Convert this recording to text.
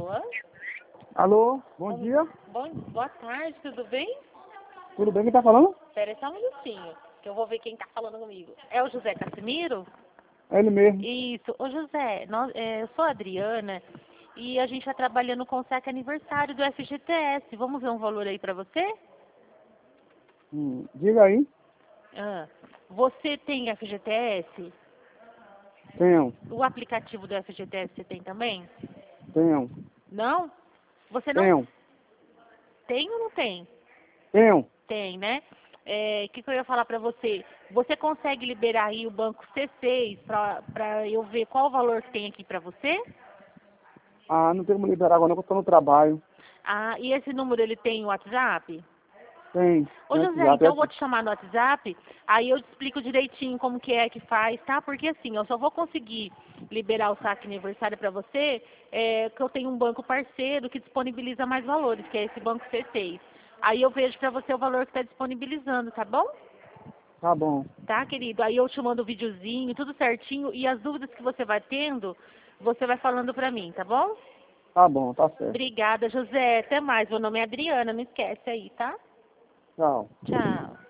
pessoa. Alô, bom dia. Boa tarde, tudo bem? Tudo bem, quem tá falando? Espera só um minutinho, que eu vou ver quem tá falando comigo. É o José Casimiro? É ele mesmo. Isso. Ô, José, eu sou a Adriana e a gente tá trabalhando com o SEC aniversário do FGTS. Vamos ver um valor aí pra você? Diga aí. Você tem FGTS? Tenho, O aplicativo do FGTS você tem também? tenho, Não? Você não tenho, tem ou não tem? tenho. Tem, né? O que eu ia falar pra você? Você consegue liberar aí o banco C6 pra eu ver qual o valor que tem aqui pra você? Ah, não tem como liberar agora não, que eu tô no trabalho. Ah, e esse número ele tem o WhatsApp? Tem, Ô, tem José, WhatsApp, então eu vou te chamar no WhatsApp, aí eu te explico direitinho como que é que faz, tá? Porque assim, eu só vou conseguir liberar o saque aniversário pra você, que eu tenho um banco parceiro que disponibiliza mais valores, que é esse banco C6. Aí eu vejo pra você o valor que tá disponibilizando, tá bom? Tá bom. Tá, querido? Aí eu te mando o videozinho, tudo certinho, e as dúvidas que você vai tendo, você vai falando pra mim, tá bom? Tá bom, tá certo. Obrigada, José. Até mais. Meu nome é Adriana, não esquece aí, tá? Tchau. Tchau.